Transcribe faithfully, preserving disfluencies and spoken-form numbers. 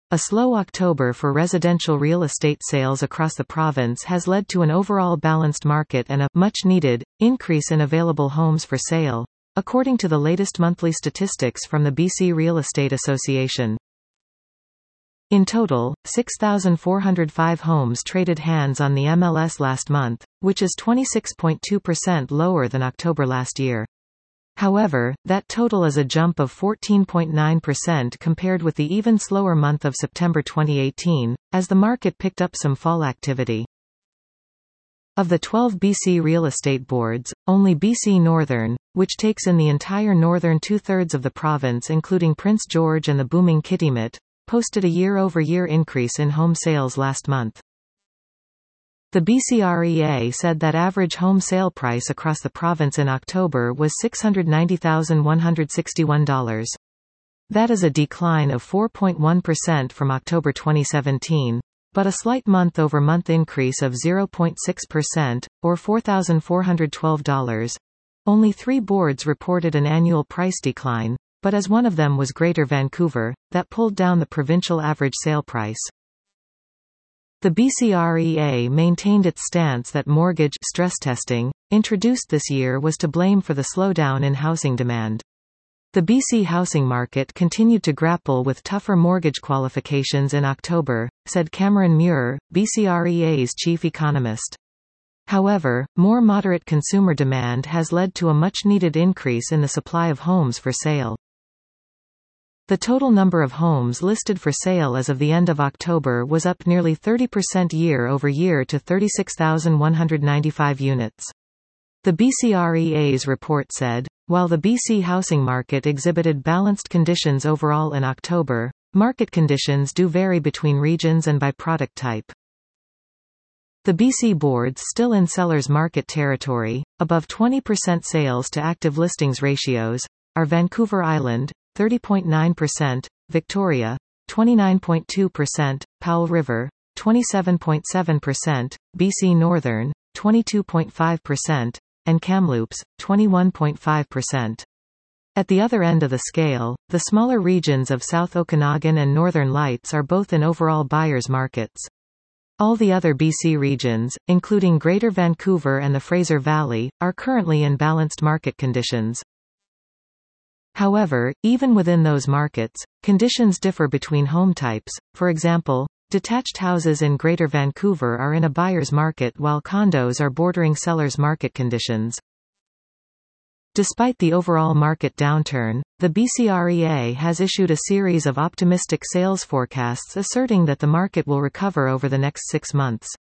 A slow October for residential real estate sales across the province has led to an overall balanced market and a much-needed increase in available homes for sale, according to the latest monthly statistics from the B C Real Estate Association. In total, six thousand four hundred five homes traded hands on the M L S last month, which is twenty-six point two percent lower than October last year. However, that total is a jump of fourteen point nine percent compared with the even slower month of September twenty eighteen, as the market picked up some fall activity. Of the twelve B C real estate boards, only B C Northern, which takes in the entire northern two-thirds of the province including Prince George and the booming Kitimat, posted a year-over-year increase in home sales last month. The B C R E A said that average home sale price across the province in October was six hundred ninety thousand one hundred sixty-one dollars. That is a decline of four point one percent from October twenty seventeen, but a slight month-over-month increase of zero point six percent, or four thousand four hundred twelve dollars. Only three boards reported an annual price decline, but as one of them was Greater Vancouver, that pulled down the provincial average sale price. The B C R E A maintained its stance that mortgage stress testing, introduced this year, was to blame for the slowdown in housing demand. The B C housing market continued to grapple with tougher mortgage qualifications in October, said Cameron Muir, B C R E A's chief economist. However, more moderate consumer demand has led to a much-needed increase in the supply of homes for sale. The total number of homes listed for sale as of the end of October was up nearly thirty percent year-over-year to thirty-six thousand one hundred ninety-five units. The B C R E A's report said, while the B C housing market exhibited balanced conditions overall in October, market conditions do vary between regions and by product type. The B C boards still in sellers' market territory, above twenty percent sales to active listings ratios, are Vancouver Island, thirty point nine percent, Victoria, twenty-nine point two percent, Powell River, twenty-seven point seven percent, B C Northern, twenty-two point five percent, and Kamloops, twenty-one point five percent. At the other end of the scale, the smaller regions of South Okanagan and Northern Lights are both in overall buyers' markets. All the other B C regions, including Greater Vancouver and the Fraser Valley, are currently in balanced market conditions. However, even within those markets, conditions differ between home types. For example, detached houses in Greater Vancouver are in a buyer's market while condos are bordering seller's market conditions. Despite the overall market downturn, the B C R E A has issued a series of optimistic sales forecasts asserting that the market will recover over the next six months.